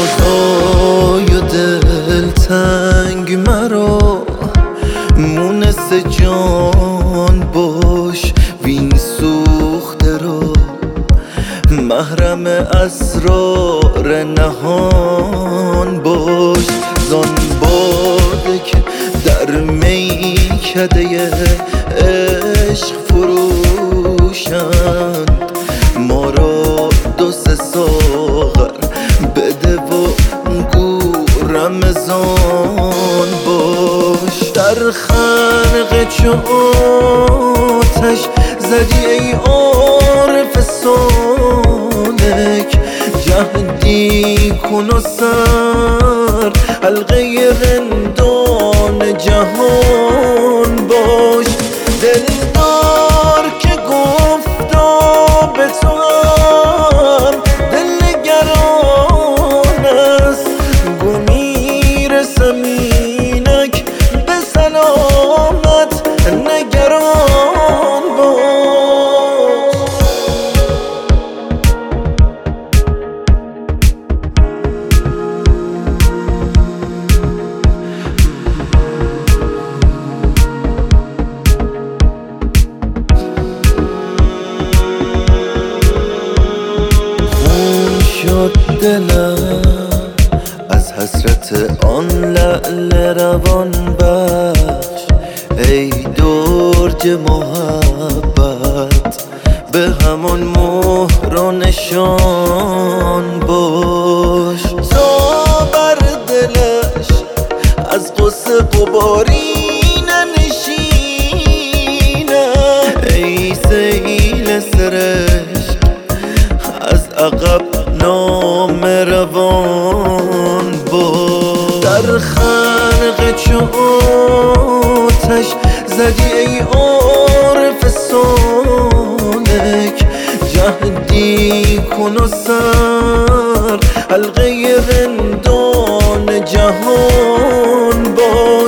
نیازهای دلتنگ مرا مونس جان باش وین سوخته را محرم اسرار نهان باش زان باده که در میکده عشق فروشند ما را دو سه ساغر بده و گو رمضان باش در خنق چو آتش زدی ای عارف سالک جهدی کن و سر حلقه رندان جهان باش دلدار که گفتا به تو هم دلنگران است گو میرسم اینک به سلامت نگران باش شد دلم از حسرت آن لعل روان بخش ای درج محبت به همان مهر و نشان باش تا بر دلش از غصه غباری ننشینه ای سیل سرشک از عقب نام روان باش در خنق چو آتش زدی ای عارف سالک جهدی کن و سر حلقه رندان جهان باش